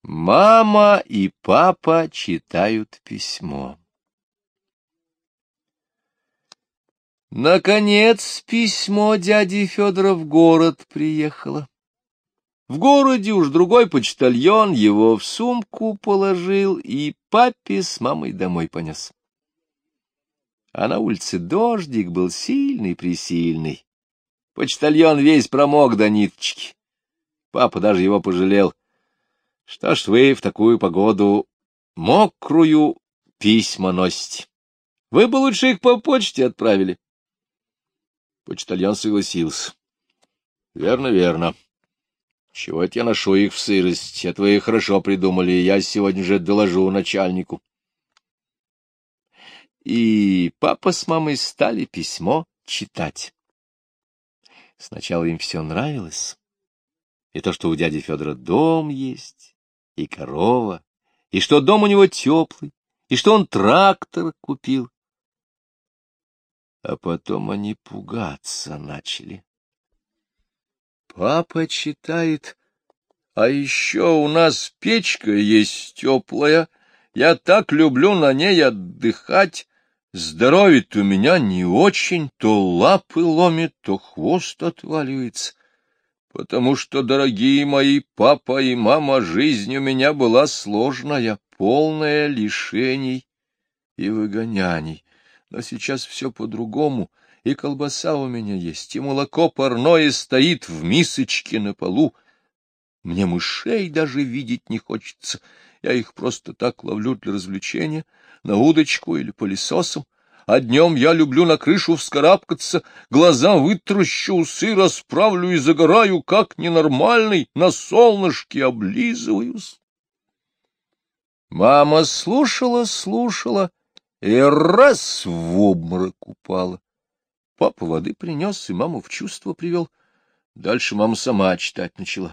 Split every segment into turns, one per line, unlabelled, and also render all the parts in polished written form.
Мама и папа читают письмо. Наконец письмо дяди Федора в город приехало. В городе уж другой почтальон его в сумку положил и папе с мамой домой понес. А на улице дождик был сильный-пресильный. Почтальон весь промок до ниточки. Папа даже его пожалел. Что ж вы в такую погоду мокрую письма носите? Вы бы лучше их по почте отправили. Почтальон согласился. Верно, верно. Чего это я ношу их в сырость? Это вы хорошо придумали, я сегодня же доложу начальнику. И папа с мамой стали письмо читать. Сначала им все нравилось. И то, что у дяди Федора дом есть, и корова, и что дом у него теплый, и что он трактор купил. А потом они пугаться начали. Папа читает, а еще у нас печка есть теплая, я так люблю на ней отдыхать. Здоровье-то у меня не очень, то лапы ломит, то хвост отваливается. Потому что, дорогие мои папа и мама, жизнь у меня была сложная, полная лишений и выгоняний. Но сейчас все по-другому, и колбаса у меня есть, и молоко парное стоит в мисочке на полу. Мне мышей даже видеть не хочется, я их просто так ловлю для развлечения, на удочку или пылесосом. А днем я люблю на крышу вскарабкаться, глаза вытрущу, усы расправлю и загораю, как ненормальный, на солнышке облизываюсь. Мама слушала, и раз в обморок упала. Папа воды принес и маму в чувство привел. Дальше мама сама читать начала.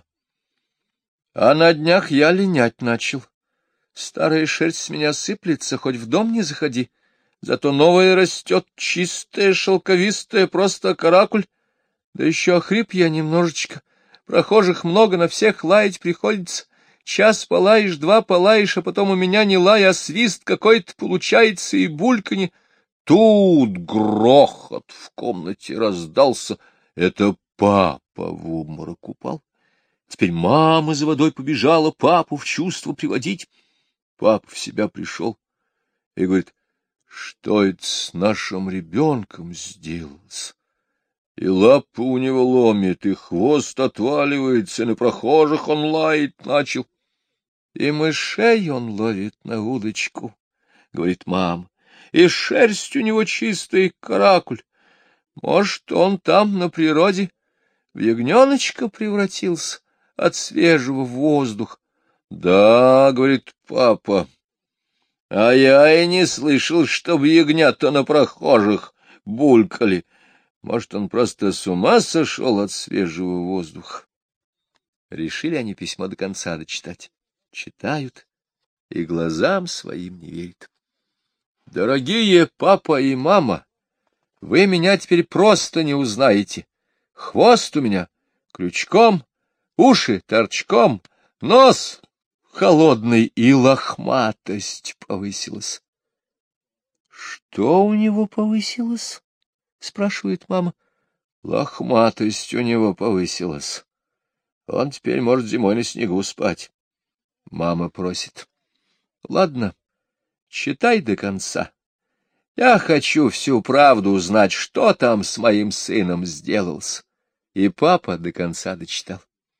А на днях я линять начал. Старая шерсть с меня сыплется, хоть в дом не заходи. Зато новая растет, чистая, шелковистая, просто каракуль. Да еще охрип я немножечко. Прохожих много, на всех лаять приходится. Час полаешь, два полаешь, а потом у меня не лай, а свист какой-то получается и бульканье. Тут грохот в комнате раздался. Это папа в обморок упал. Теперь мама за водой побежала папу в чувство приводить. Папа в себя пришел и говорит: что это с нашим ребенком сделалось? И лапы у него ломит, и хвост отваливается, и на прохожих он лаять начал. И мышей он ловит на удочку, — говорит мама, — и шерсть у него чистая, каракуль. Может, он там на природе в ягненочка превратился от свежего воздуха. — Да, — говорит папа, — а я и не слышал, чтобы ягнята на прохожих булькали. Может, он просто с ума сошел от свежего воздуха. Решили они письмо до конца дочитать. Читают и глазам своим не верят. Дорогие папа и мама, вы меня теперь просто не узнаете. Хвост у меня крючком, уши торчком, нос холодный и лохматость повысилась. — Что у него повысилось? — спрашивает мама. — Лохматость у него повысилась. Он теперь может зимой на снегу спать. Мама просит: — Ладно, читай до конца. Я хочу всю правду узнать, что там с моим сыном сделалось. И папа до конца дочитал.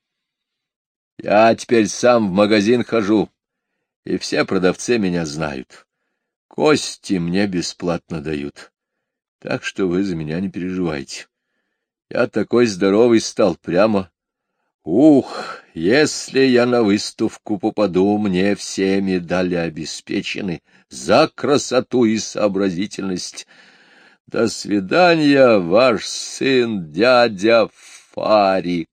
Я теперь сам в магазин хожу, и все продавцы меня знают. Кости мне бесплатно дают, так что вы за меня не переживайте. Я такой здоровый стал, прямо... Ух, если я на выставку попаду, мне все медали обеспечены за красоту и сообразительность. До свидания, ваш сын, дядя Фарик.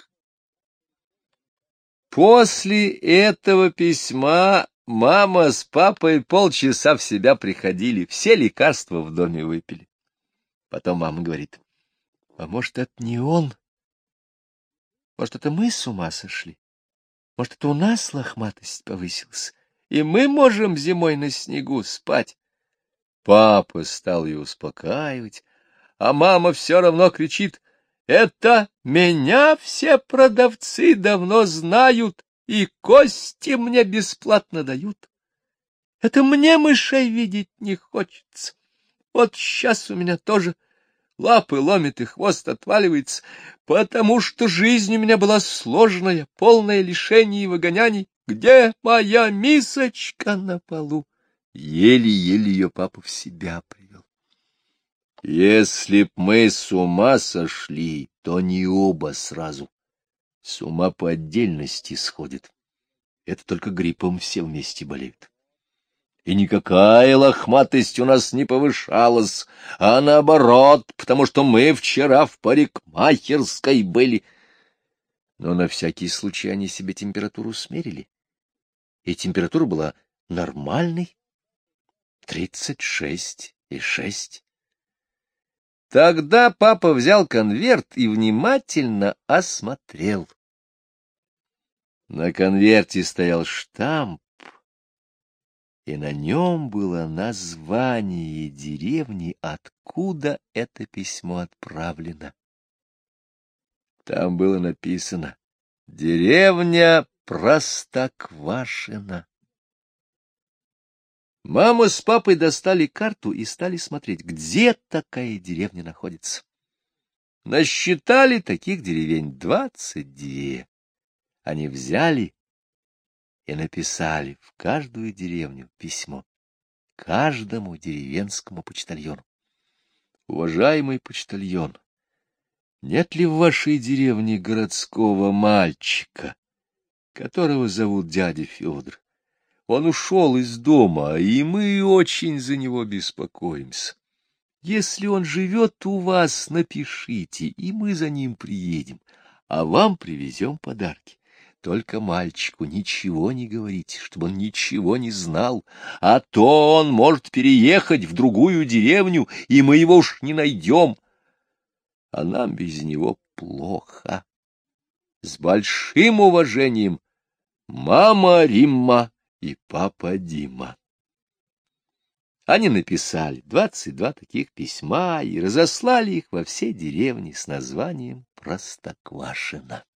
После этого письма мама с папой полчаса в себя приходили, все лекарства в доме выпили. Потом мама говорит: — А может, это не он? Может, это мы с ума сошли? Может, это у нас лохматость повысилась, и мы можем зимой на снегу спать? Папа стал ее успокаивать, а мама все равно кричит: «Это меня все продавцы давно знают и кости мне бесплатно дают. Это мне мышей видеть не хочется. Вот сейчас у меня тоже лапы ломит и хвост отваливается, потому что жизнь у меня была сложная, полная лишений и выгоняний. Где моя мисочка на полу?» Еле-еле ее папа в себя привел. Если б мы с ума сошли, то не оба сразу. С ума по отдельности сходит. Это только гриппом все вместе болеют. И никакая лохматость у нас не повышалась, а наоборот, потому что мы вчера в парикмахерской были. Но на всякий случай они себе температуру смерили. И температура была нормальной — 36,6. Тогда папа взял конверт и внимательно осмотрел. На конверте стоял штамп, и на нем было название деревни, откуда это письмо отправлено. Там было написано: «Деревня Простоквашино». Мама с папой достали карту и стали смотреть, где такая деревня находится. Насчитали таких деревень 22. Они взяли и написали в каждую деревню письмо, каждому деревенскому почтальону: «Уважаемый почтальон, нет ли в вашей деревне городского мальчика, которого зовут дядя Федор? Он ушел из дома, и мы очень за него беспокоимся. Если он живет у вас, напишите, и мы за ним приедем, а вам привезем подарки. Только мальчику ничего не говорите, чтобы он ничего не знал, а то он может переехать в другую деревню, и мы его уж не найдем, а нам без него плохо. С большим уважением, мама Римма и папа Дима». Они написали 22 таких письма и разослали их во все деревни с названием Простоквашино.